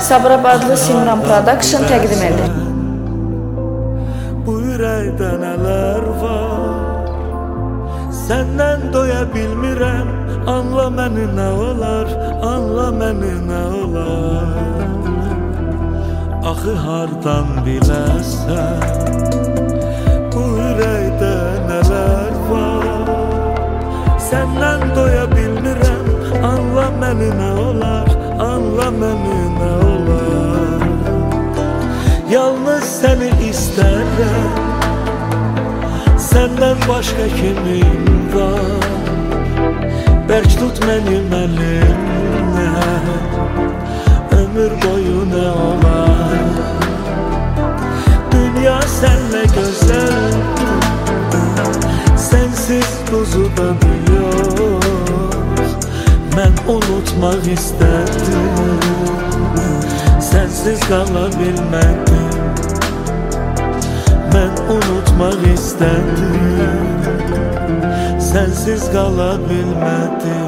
Sabirabadlı Simran Production təqdim edir. Bu ürəkdə nələr var, səndən doya bilmirəm. Anla məni nə olar, anla məni nə olar. Axı hardan biləsən, bu ürəkdə nələr var, səndən doya bilmirəm. Anla məni nə olar, anla məni nə olar. Yalnız səni istərəm, səndən başqa kimim var. Bərk tut mənim əlimdən, ömür boyu nə olar. Dünya sənlə gözəl, sənsiz duzudadır yox. Mən unutmaq istədim, sənsiz qala bilmədim. Mən unutmaq istədim, sənsiz qala bilmədim.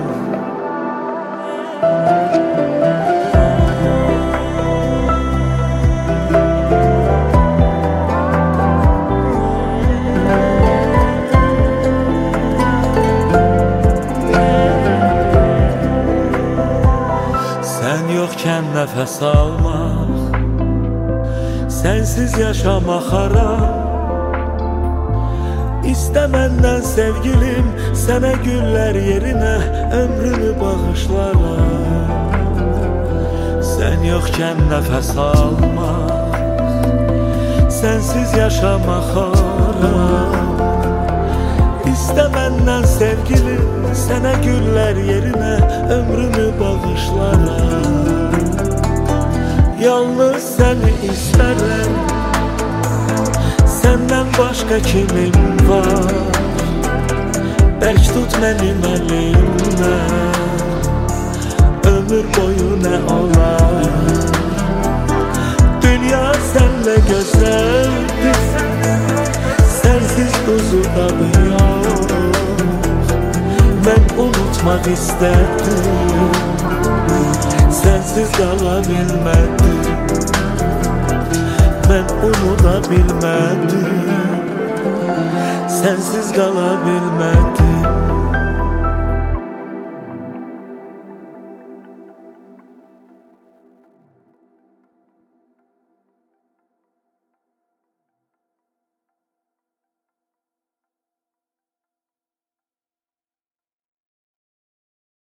Sən yoxkən nəfəs almaq, sənsiz yaşamaq haram. İstə məndən sevgilim, sənə güllər yerinə ömrümü bağışlaram. Sən yoxkən nəfəs almaq, sənsiz yaşamaq haram. İstə məndən sevgilim, sənə güllər yerinə ömrümü bağışlaram. Yalnız səni istərəm, səndən başqa kimim var. Bərk tut mənim əlimdən, ömür boyu nə olar. Dünya sənlə gözəldir, sənsiz duzudadır yox. Mən unutmaq istədim, sənsiz qala bilmədim. Mən unuda bilmədim, sənsiz qala bilmədim.